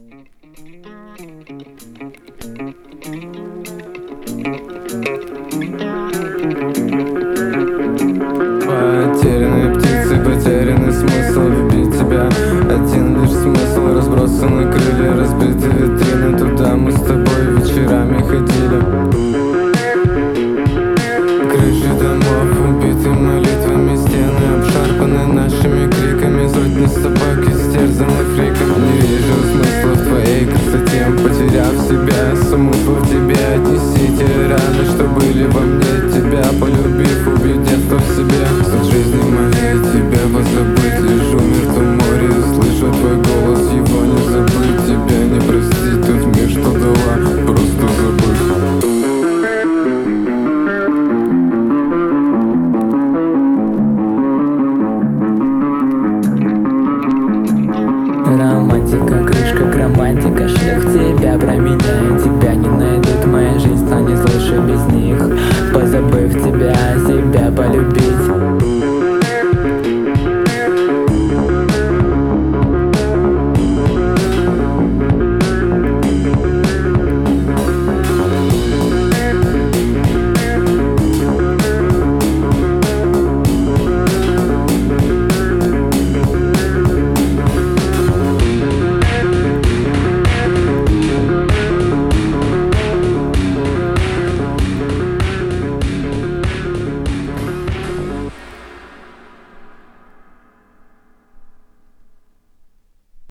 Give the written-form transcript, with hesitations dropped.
Потерянные птицы, потерянный смысл любить тебя. Один лишь смысл, разбросаны крылья, разбиты витрины. Туда мы с тобой вечерами ходили. Крыши домов убиты молитвами, стены обшарпаны нашими криками. Сотни собак истерзаны фриками. Не вижу смысла в твоей красоте, потеряв себя, смысл в тебе. Отнесите раны, что были во мне, тебя полюбив, убедив в себе. Суть жизни моей тебя позабыть, лежу в мертвом море, слышу твой голос, его не забыть. Тебя не простить, тот мир, что дала, просто забыть. Романтика, крышка, романтика, шлях тебя променяю. Тебя не найдут, моя жизнь станет лучше без них. Позабыв тебя,